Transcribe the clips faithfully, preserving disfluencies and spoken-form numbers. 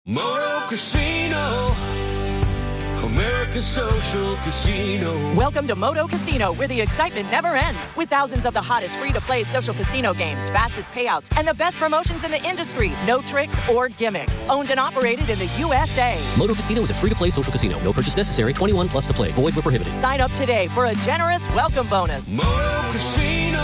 Moto Casino, America's Social Casino. Welcome to Moto Casino, where the excitement never ends. With thousands of the hottest free-to-play social casino games, fastest payouts, and the best promotions in the industry. No tricks or gimmicks. Owned and operated in the U S A. Moto Casino is a free-to-play social casino. No purchase necessary. twenty-one plus to play. Void where prohibited. Sign up today for a generous welcome bonus. Moto Casino,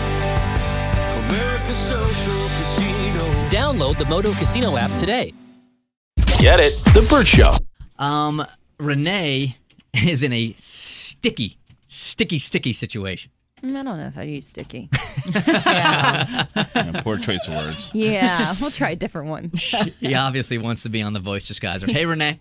America's Social Casino. Download the Moto Casino app today. Get it? The Burt Show. Um, Renee is in a sticky, sticky, sticky situation. I don't know if I use sticky. yeah. Yeah, poor choice of words. Yeah, we'll try a different one. He obviously wants to be on The Voice Disguiser. Hey, Renee.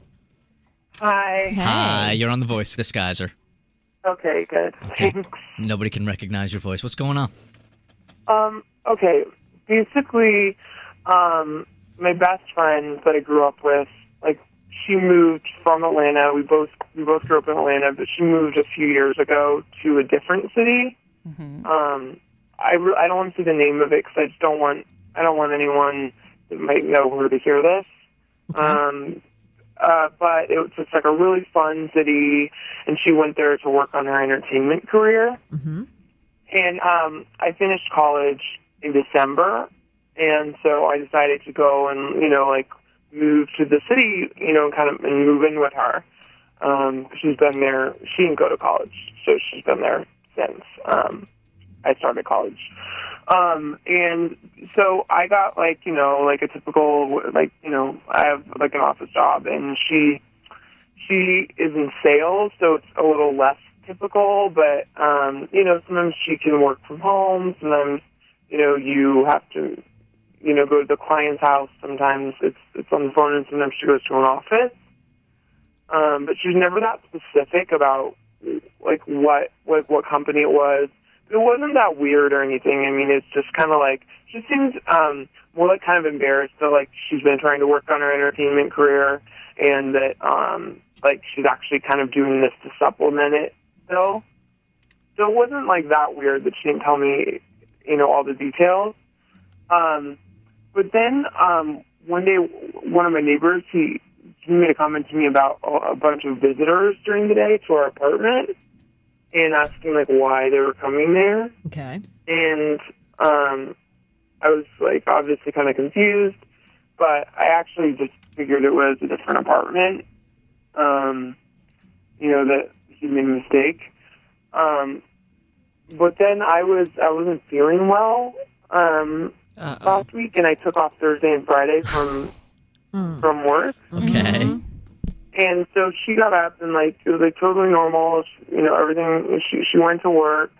Hi. Hey. Hi, you're on The Voice Disguiser. Okay, good. Okay. Nobody can recognize your voice. What's going on? um, okay, basically, um, my best friend that I grew up with, like, she moved from Atlanta. We both we both grew up in Atlanta, but she moved a few years ago to a different city. Mm-hmm. Um, I, re- I don't want to say the name of it because I just don't want I don't want anyone that might know her to hear this. Okay. Um, uh, but it was just like a really fun city, and she went there to work on her entertainment career. Mm-hmm. And um, I finished college in December, and so I decided to go and, you know, like, move to the city, you know, kind of, and move in with her. Um, she's been there. She didn't go to college, so she's been there since um, I started college. Um, and so I got, like, you know, like a typical, like, you know, I have, like, an office job, and she she is in sales, so it's a little less typical, but, um, you know, sometimes she can work from home, sometimes, you know, you have to, you know, go to the client's house. Sometimes it's it's on the phone, and sometimes she goes to an office. Um, but she's never that specific about, like, what, what, what company it was. It wasn't that weird or anything. I mean, it's just kind of like, she seems um, more like kind of embarrassed that, like, she's been trying to work on her entertainment career, and that, um, like, she's actually kind of doing this to supplement it still. So it wasn't, like, that weird that she didn't tell me, you know, all the details. Um, but then um, one day, one of my neighbors, he, he made a comment to me about a bunch of visitors during the day to our apartment, and asking, like, why they were coming there. Okay. And um, I was, like, obviously kind of confused, but I actually just figured it was a different apartment, um, you know, that he made a mistake. Um, but then I, was, I wasn't feeling well um, last week, and I took off Thursday and Friday from, from work. Okay. Mm-hmm. And so she got up, and, like, it was, like, totally normal. She, you know, everything. She she went to work.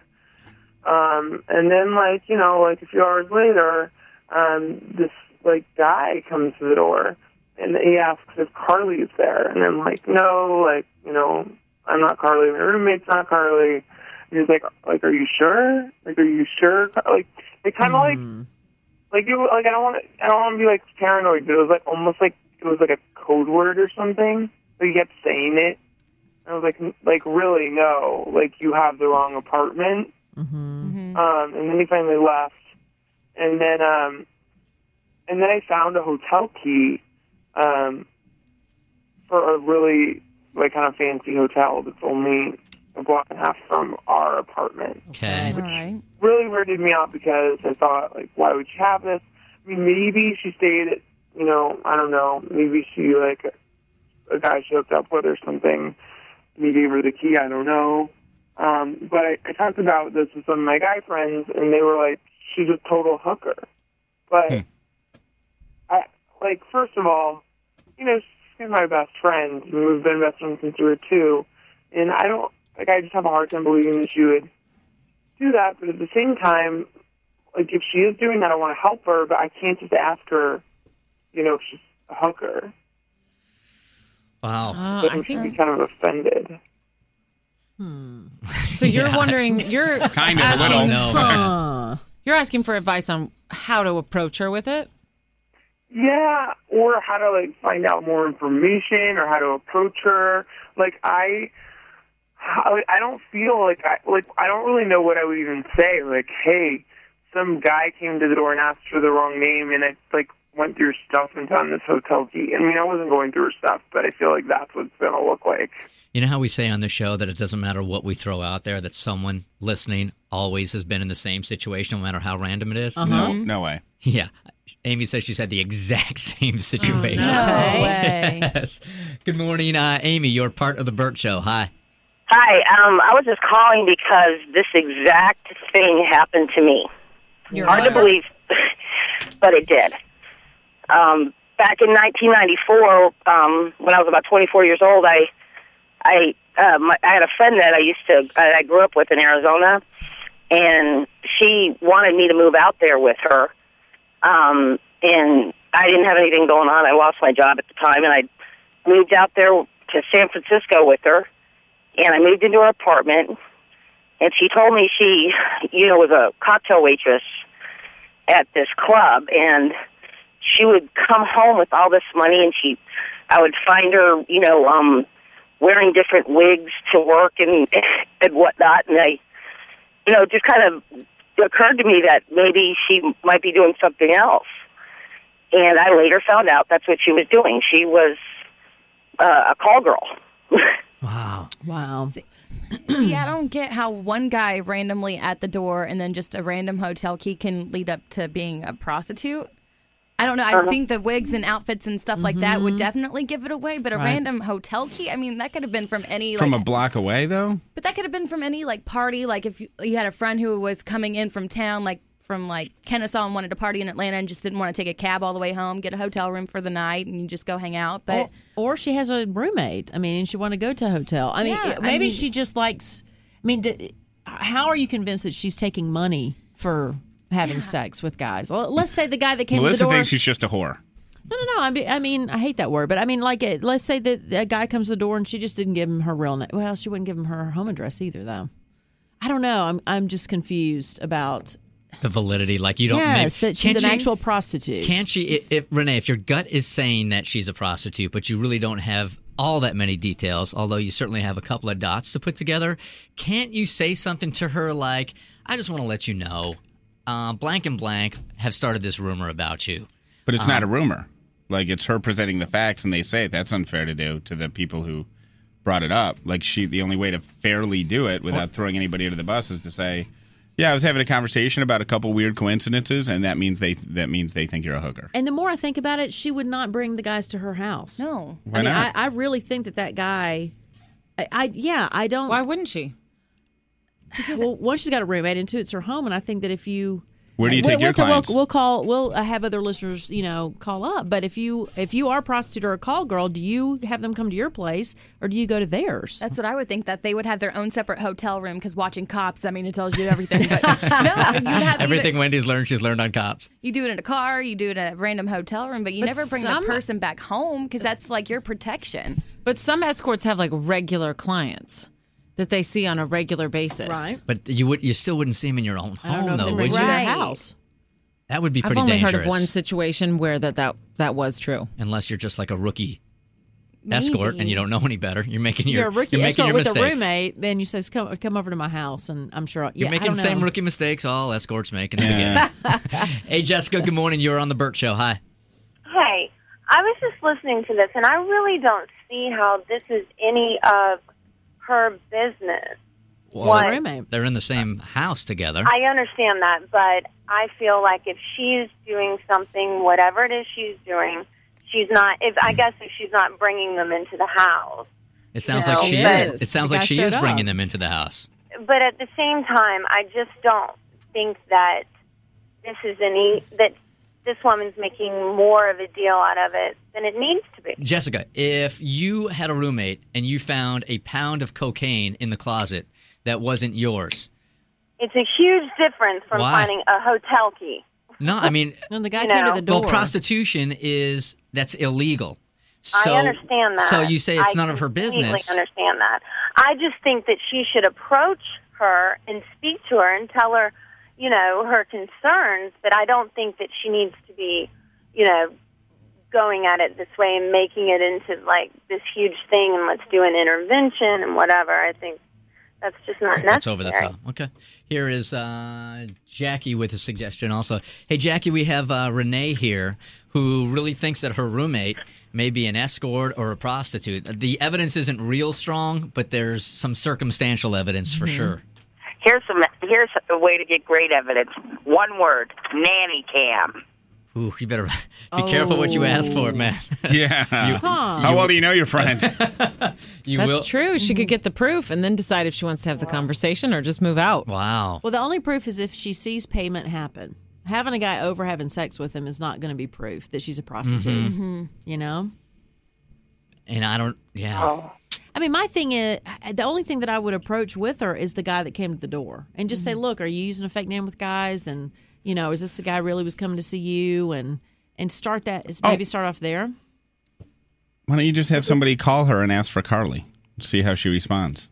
Um, and then, like, you know, like, a few hours later, um, this, like, guy comes to the door, and he asks if Carly's there. And I'm like, no, like, you know, I'm not Carly. My roommate's not Carly. And he's like, like, are you sure? Like, are you sure? Like, it kind of, Mm. like, like, it, was- like, I don't want to, I don't want to be, like, paranoid, but it was, like, almost like, it was, like, a code word or something. So he kept saying it. I was like, like, really, no. Like, you have the wrong apartment. Mm-hmm. Um, and then he finally left. And then, um, and then I found a hotel key, um, for a really, like, kind of fancy hotel that's only a block and a half from our apartment. Okay. All right. Really weirded me out because I thought, like, why would she have this? I mean, maybe she stayed at, you know, I don't know, maybe she, like, a guy she hooked up with or something. He gave her the key, I don't know. Um, but I, I talked about this with some of my guy friends, and they were like, she's a total hooker. But, Hmm. I like, first of all, you know, she's my best friend. and We've been best friends since we were two. And I don't, like, I just have a hard time believing that she would do that. But at the same time, like, if she is doing that, I want to help her, but I can't just ask her, you know, if she's a hooker. Wow. Uh, But I she'd be think kind of offended. so. You're Yeah. wondering. You're Kind of, a asking, little. No. Huh. You're asking for advice on how to approach her with it. Yeah, or how to, like, find out more information or how to approach her. Like, I, I I don't feel like I, like, I don't really know what I would even say. Like, hey, some guy came to the door and asked for the wrong name, and I, like, went through stuff and done this hotel key. I mean, I wasn't going through her stuff, but I feel like that's what it's going to look like. You know how we say on the show that it doesn't matter what we throw out there, that someone listening always has been in the same situation, no matter how random it is? Uh-huh. No, no way. Yeah. Amy says she's had the exact same situation. No way. Yes. Good morning, uh, Amy. You're part of the Burt Show. Hi. Hi, um, I was just calling because this exact thing happened to me. You're Hard to right. believe, but it did. Um, back in nineteen ninety-four, um, when I was about twenty-four years old, I, I, uh, my, I had a friend that I used to, I, I grew up with in Arizona, and she wanted me to move out there with her. Um, and I didn't have anything going on. I lost my job at the time, and I moved out there to San Francisco with her. And I moved into her apartment, and she told me she, you know, was a cocktail waitress at this club, and she would come home with all this money, and she, I would find her, you know, um, wearing different wigs to work and and whatnot, and I, you know, it just kind of occurred to me that maybe she might be doing something else. And I later found out that's what she was doing. She was uh, a call girl. Wow. Wow. See, I don't get how one guy randomly at the door and then just a random hotel key can lead up to being a prostitute. I don't know. I Uh-huh. think the wigs and outfits and stuff like that would definitely give it away. But a Right. random hotel key, I mean, that could have been from any From like. a block away, though? But that could have been from any like party. Like if you, you had a friend who was coming in from town, like from like Kennesaw, and wanted to party in Atlanta and just didn't want to take a cab all the way home, get a hotel room for the night, and you just go hang out. But Or, or she has a roommate. I mean, and she want to go to a hotel. I mean, Yeah, it- I maybe mean- she just likes. I mean, d- how are you convinced that she's taking money for having sex with guys? Well, let's say the guy that came to Melissa the door. thinks she's just a whore. No, no, no. I mean, I mean, I hate that word, but I mean, like, it, let's say that a guy comes to the door and she just didn't give him her real name. Well, she wouldn't give him her home address either, though. I don't know. I'm, I'm just confused about. The validity, like you don't Yes, make, that she's can't an she- actual prostitute. Can't she, if, if Renee, if your gut is saying that she's a prostitute, but you really don't have all that many details, although you certainly have a couple of dots to put together, can't you say something to her like, I just want to let you know, uh, blank and blank have started this rumor about you. But it's Um, not a rumor. Like, it's her presenting the facts, and they say it. That's unfair to do to the people who brought it up. Like, she, the only way to fairly do it without throwing anybody under the bus is to say, yeah, I was having a conversation about a couple weird coincidences, and that means they that means they think you're a hooker. And the more I think about it, she would not bring the guys to her house. no. Why I mean, not? I, I really think that that guy. I, I yeah, I don't. Why wouldn't she? Well, one, she's got a roommate, and two, it's her home. And I think that if you Where do you we'll, take your we'll, clients? We'll, we'll call. We'll uh, have other listeners, you know, call up. But if you if you are a prostitute or a call girl, do you have them come to your place or do you go to theirs? That's what I would think, that they would have their own separate hotel room, because watching Cops, I mean, it tells you everything. But no, I mean, you'd have Everything either, Wendy's learned, she's learned on Cops. you do it in a car, you do it at a random hotel room, but you But never bring some- the person back home, because that's like your protection. But some escorts have like regular clients that they see on a regular basis. Right. But you would, you still wouldn't see him in your own I don't home, know if though, they would bring you? you to Right. their house. That would be I've pretty only dangerous. heard of one situation where that, that that was true. Unless you're just like a rookie Maybe. escort and you don't know any better. You're making your You're a rookie you're making escort your with mistakes. a roommate. Then you says come come over to my house, and I'm sure You're yeah, I making don't the same know. rookie mistakes all escorts make in the beginning. Hey, Jessica, good morning. You're on the Burt Show. Hi. Hey, I was just listening to this, and I really don't see how this is any of her business. Well, What? Roommate. They're in the same house together. I understand that, but I feel like if she's doing something, whatever it is she's doing, she's not. If I guess if she's not bringing them into the house, It sounds No, like she but- is. It sounds The like guy she showed is up. bringing them into the house. but at the same time, I just don't think that this is any that this woman's making more of a deal out of it than it needs to be. Jessica, if you had a roommate and you found a pound of cocaine in the closet that wasn't yours, It's a huge difference from Why? finding a hotel key. no, I mean, And the guy You came know. to the door. well, prostitution is that's illegal. So, I understand that. So you say it's I none of her completely business. understand that. I just think that she should approach her and speak to her and tell her, you know, her concerns, but I don't think that she needs to be, you know, going at it this way and making it into, like, this huge thing and let's do an intervention and whatever. I think that's just not necessary. That's over the top. Okay. Here is uh, Jackie with a suggestion also. Hey, Jackie, we have uh, Renee here who really thinks that her roommate may be an escort or a prostitute. The evidence isn't real strong, but there's some circumstantial evidence for Mhm. sure. Here's some. Here's a way to get great evidence. One word: nanny cam. Ooh, you better be careful what you ask for, man. Yeah. You- How well do you know your friend? You That's will- true. She could get the proof and then decide if she wants to have the conversation or just move out. Wow. Well, the only proof is if she sees payment happen. Having a guy over having sex with him is not going to be proof that she's a prostitute. Mhm. You know? And I don't, yeah. I mean, my thing is, the only thing that I would approach with her is the guy that came to the door and just say, look, are you using a fake name with guys? And, you know, is this the guy really was coming to see you? And and start that, is maybe start off there. Why don't you just have somebody call her and ask for Carly? See how she responds.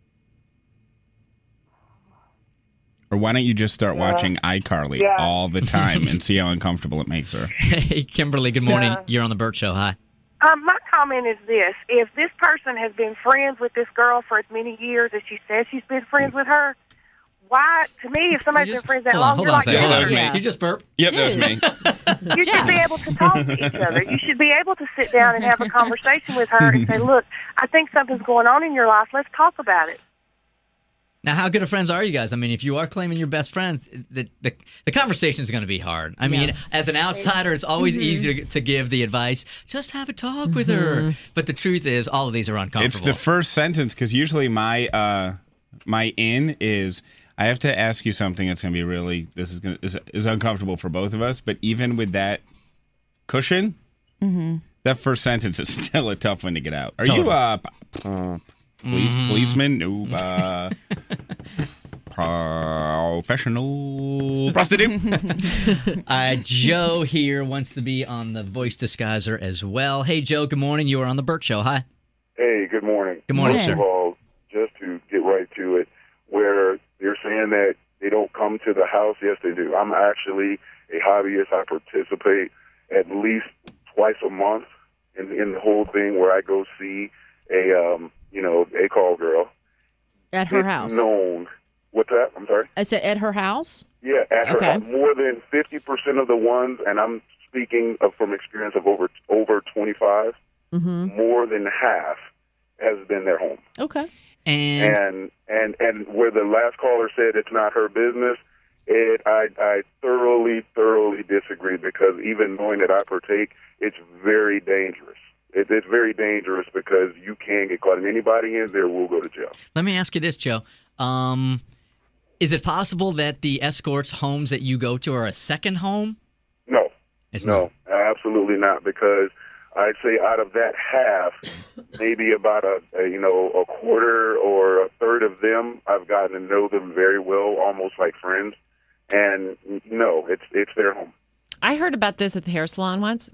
Or why don't you just start Yeah. watching iCarly Yeah. all the time and see how uncomfortable it makes her? Hey, Kimberly, good morning. Yeah. You're on the Burt Show. Hi. Um, my comment is this. If this person has been friends with this girl for as many years as she says she's been friends with her, why, to me, if somebody's been friends that Hold on, long, hold you're on a like, second. Hold on a that was second. me. You just burp. Yep, that was me. you should be able to talk to each other. You should be able to sit down and have a conversation with her and say, look, I think something's going on in your life. Let's talk about it. Now, how good of friends are you guys? I mean, if you are claiming you're best friends, the the, the conversation is going to be hard. I mean, Yeah. as an outsider, it's always easy to, to give the advice, just have a talk with her. But the truth is, all of these are It's uncomfortable. the first sentence because usually my uh, my in is I have to ask you something that's going to be really this is gonna, is, is uncomfortable for both of us. But even with that cushion, Mm-hmm. that first sentence is still a tough one to get out. Are Totally. you uh, p- p- police Mhm. policeman? No, uh, professional prostitute. uh, Joe here wants to be on the voice disguiser as well. Hey, Joe, good morning. You are on the Burt Show. Hi. Hey, good morning. Good morning, First sir. of all, just to get right to it, where you're saying that they don't come to the house, yes, they do. I'm actually a hobbyist. I participate at least twice a month in, in the whole thing where I go see a, um, you know, a call girl. At her It's house. known. What's that? I'm sorry? I said at her house? Yeah, at her Okay. house. More than fifty percent of the ones, and I'm speaking of, from experience of over over twenty-five, Mm-hmm. more than half has been their home. Okay. And, And and and where the last caller said it's not her business, it I I thoroughly thoroughly disagree because even knowing that I partake, it's very dangerous. It, it's very dangerous because you can get caught, and anybody in there will go to jail. let me ask you this, Joe. Um, is it possible that the escorts' homes that you go to are a second home? No, It's no, absolutely not. Because I'd say out of that half, maybe about a, a you know a quarter or a third of them, I've gotten to know them very well, almost like friends. And no, it's it's their home. I heard about this at the hair salon once.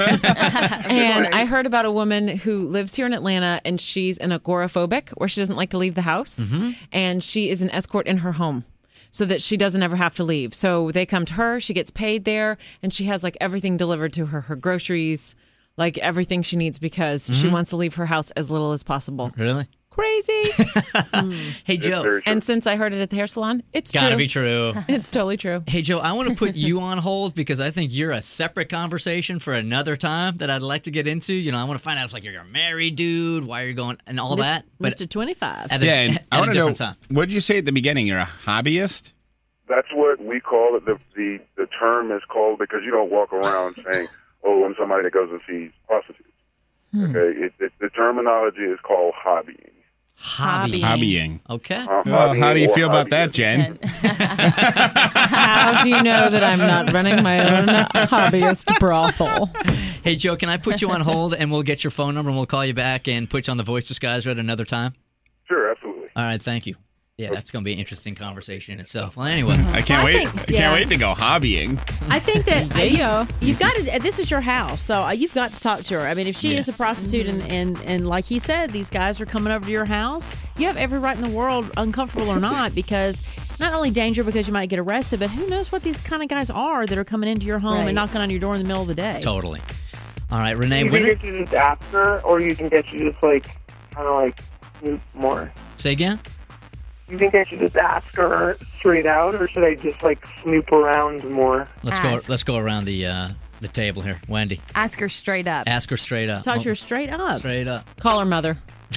And I heard about a woman who lives here in Atlanta and she's an agoraphobic where she doesn't like to leave the house. Mm-hmm. And she is an escort in her home so that she doesn't ever have to leave. So they come to her, she gets paid there, and she has like everything delivered to her, her groceries, like everything she needs because she Mhm. wants to leave her house as little as possible. Really? Crazy. Hey, Joe. And since I heard it at the hair salon, it's Gotta true. be true. It's totally true. Hey, Joe, I want to put you on hold because I think you're a separate conversation for another time that I'd like to get into. You know, I want to find out if like you're a married dude, why you're going, and all Mis- that. Mister twenty-five. At a, yeah, and at I a want to know different time. what did you say at the beginning? You're a hobbyist. That's what we call it. The, the the term is called because you don't walk around saying, "Oh, I'm somebody that goes and sees prostitutes." Okay, it, it, the terminology is called hobbying. Hobby. Hobbying. Okay. Uh, Well, how do you hobbying or feel about that, hobbyist. Jen? How do you know that I'm not running my own hobbyist brothel? Hey, Joe, can I put you on hold and we'll get your phone number and we'll call you back and put you on the voice disguiser at another time? Sure, absolutely. All right, thank you. Yeah, that's going to be an interesting conversation in itself. Well, anyway. I can't I wait. think- I yeah. can't wait to go hobbying. I think that There you go. you've got to. This is your house, so uh, you've got to talk to her. I mean, if she Yeah. is a prostitute, and, and and like he said, these guys are coming over to your house, you have every right in the world, uncomfortable or not, because not only danger because you might get arrested, but who knows what these kind of guys are that are coming into your home Right. and knocking on your door in the middle of the day. Totally. All right, Renee, You when think that you just ask her, or you think that you just like kind of like snoop more? say again? You think I should just ask her straight out, or should I just like snoop around more? Let's Ask. go let's go around the uh, the table here. Wendy, Ask her straight up. ask her straight up. Talk to her straight up. Straight up. Call her mother.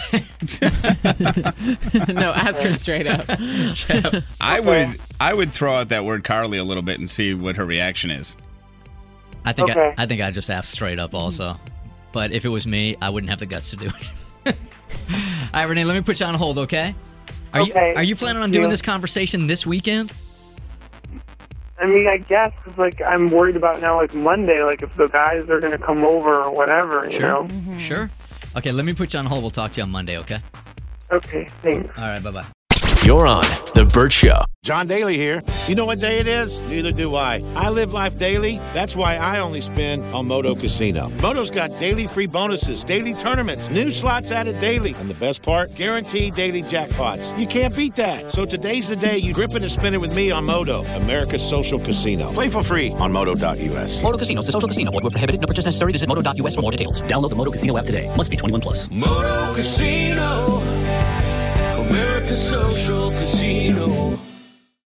No, ask her straight up. I would I would throw out that word Carly a little bit and see what her reaction is. I think Okay. I, I think I just asked straight up also. But if it was me, I wouldn't have the guts to do it. All right, Renee, let me put you on hold, okay? Are Okay. you Are you planning on doing Yeah. this conversation this weekend? I mean, I guess, 'cause, like, I'm worried about now, like, Monday, like, if the guys are going to come over or whatever, you Sure. know? Mm-hmm. Sure. Okay, let me put you on hold. We'll talk to you on Monday, okay? Okay, thanks. All right, bye-bye. You're on The Burt Show. John Daly here. You know what day it is? Neither do I. I live life daily. That's why I only spin on Moto Casino. Moto's got daily free bonuses, daily tournaments, new slots added daily, and the best part, guaranteed daily jackpots. You can't beat that. So today's the day you grip it and spin it with me on Moto, America's social casino. Play for free on moto dot u s. Moto Casino is the social casino. Void where prohibited. No purchase necessary. Visit moto dot u s for more details. Download the Moto Casino app today. Must be twenty-one plus. Moto Casino, America's social casino.